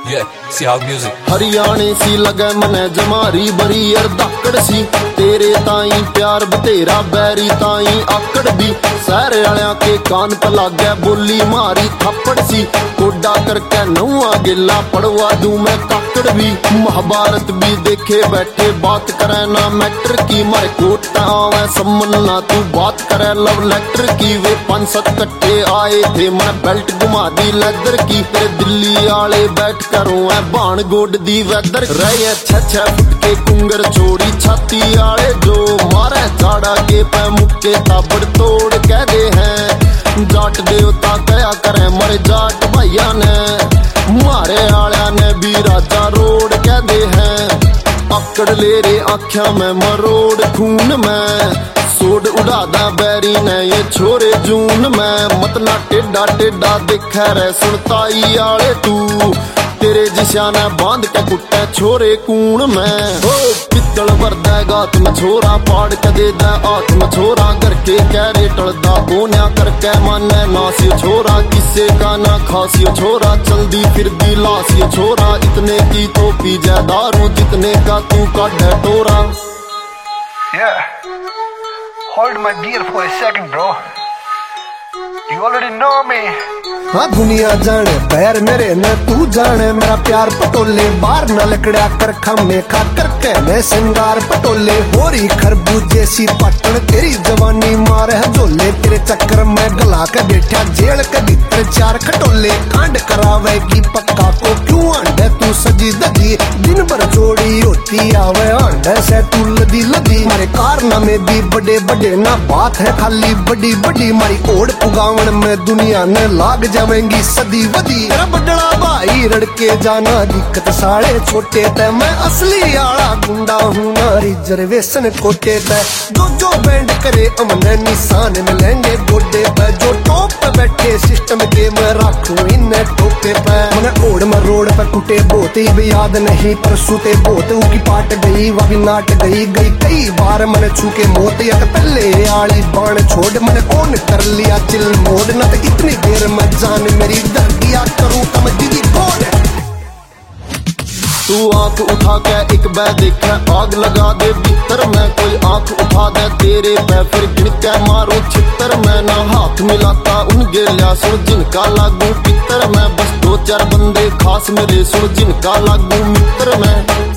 हरियाणे सी लगे मने जमारी बरी अरदाकड़ सी तेरे ताई प्यार बतेरा बैरी ताई आकड़ भी सहरे आलिया के कान पे लागे बोली मारी थप्पड़ सी कोडा करके नौआ गिला पड़वा दूं मैं काकड़ भी महाभारत भी देखे बैठे बात करे ना मैटर की मारे कोट आवे सम्मन ना तू बात करे लव लेटर की वे 5-7 कट्टे आए थे मैं बेल्ट घुमा दी लेदर की तेरे दिल्ली आले बैठ करो है बाण गोड दी वेदर रहे 6-6 फुट के कुंगर छोड़ी छाती आले जो मारे झाड़ा के पे मुक्के ताबड़ तोड़ कह दे हैं जाट देवता कया करे मरे जाट भैया ने मारे आलिया ने भी राजा रोड कह दे हैं अकड़ ले रे आख्या में मरोड़ खून में सोड उड़ादा बैरी ने ये छोरे जून में मतला टेढ़ा टेढ़ा देखा रे सुनताई आले तू तेरे जिशाना बांध के कुट्टे छोरे कूण में हो पित्तल वर्दा गात में छोरा पाड़ के दे दा हाथ में छोरा करके कैरे टलदा बोन्या करके माने नासियो छोरा किसे का ना खासियो छोरा चलदी फिरदी लासियो छोरा इतने की तो पी जा दारू जितने का तू काढ़ टोरा। Hold my beer for a second, bro. You already know me. हाँ दुनिया जाने पैर मेरे न तू जाने मेरा प्यार पटोले बार न लकड़ा कर खामे खा करके मैं सिंगार पटोले होरी खरबूजे सी पटन तेरी जवानी मार है झोले तेरे चक्कर में गला के बैठा जेल के भीतर 4 खटोले कांड करावेगी पक्का को क्यों आंडे तू सजी दगी दिन भर जोड़ी होती आवे आंडे से तू लदी लदी मारे कारनामे भी बड़े बड़े ना बात है खाली बड़ी बड़ी मारी ओढ़ पुगावन में दुनिया ने लाग जावेंगी सदी वदी तेरा बड़ला भाई रड़के जाना दिक्कत साले छोटे ते मैं असली आला गुंडा हूँ ना रिजर्वेशन कोटे ते जो बैंड करे अमने निशान मिलेंगे गोडे पे जो टॉप पे बैठे सिस्टम के मैं रखूं इन्हें टोपे पे मैंने ओढ़ में रोड पे कुटे बोते भी याद नहीं पर सूते बोते उकी पाट गई वह भी नाट गई कई बार मैंने छूके मोत या पहले आली बाण छोड़ मैंने कौन कर लिया चिल मोड़ न तो इतनी देर में जान मेरी डर दिया करूं कम दीदी बोल तू आंख उठा के एक बै देखे आग लगा दे भीतर में कोई आंख उठा दे तेरे पे फिर गिन के मारो छितर में ना हाथ मिलाता उन गेलिया सुन जिनका लागू पितर में बस 2-4 बंदे खास मेरे सुन जिनका लागू मित्र में।